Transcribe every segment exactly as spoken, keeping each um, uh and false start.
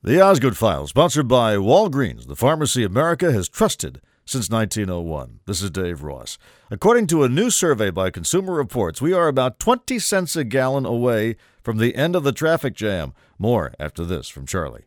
The Osgood File, sponsored by Walgreens, the pharmacy America has trusted since nineteen oh one. This is Dave Ross. According to a new survey by Consumer Reports, we are about twenty cents a gallon away from the end of the traffic jam. More after this from Charlie.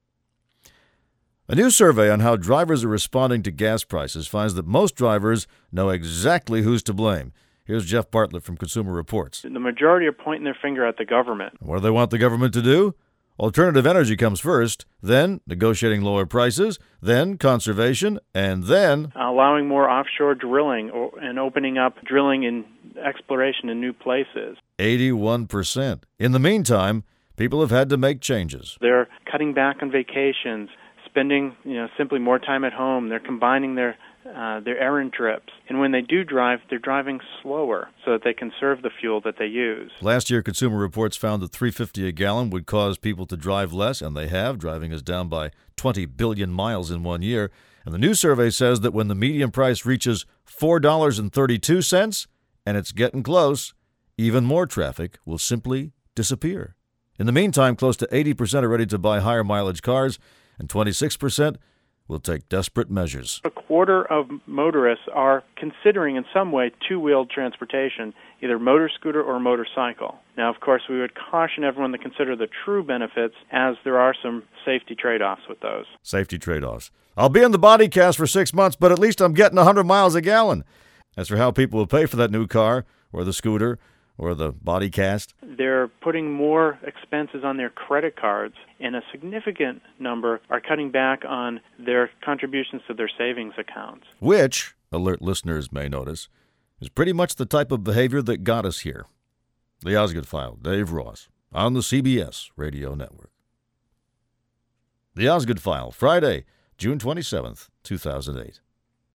A new survey on how drivers are responding to gas prices finds that most drivers know exactly who's to blame. Here's Jeff Bartlett from Consumer Reports. The majority are pointing their finger at the government. What do they want the government to do? Alternative energy comes first, then negotiating lower prices, then conservation, and then allowing more offshore drilling or, and opening up drilling and exploration in new places. eighty-one percent. In the meantime, people have had to make changes. They're cutting back on vacations, spending you know simply more time at home. They're combining their uh, their errand trips. And when they do drive, they're driving slower so that they conserve the fuel that they use. Last year, Consumer Reports found that three dollars and fifty cents a gallon would cause people to drive less, and they have. Driving is down by twenty billion miles in one year. And the new survey says that when the median price reaches four dollars and thirty-two cents, and it's getting close, even more traffic will simply disappear. In the meantime, close to eighty percent are ready to buy higher mileage cars, and twenty-six percent will take desperate measures. A quarter of motorists are considering in some way two-wheeled transportation, either motor scooter or motorcycle. Now, of course, we would caution everyone to consider the true benefits, as there are some safety trade-offs with those. Safety trade-offs. I'll be in the body cast for six months, but at least I'm getting one hundred miles a gallon. As for how people will pay for that new car or the scooter or the body cast, they're putting more expenses on their credit cards, and a significant number are cutting back on their contributions to their savings accounts. Which, alert listeners may notice, is pretty much the type of behavior that got us here. The Osgood File, Dave Ross, on the C B S Radio Network. The Osgood File, Friday, June twenty-seventh, two thousand eight.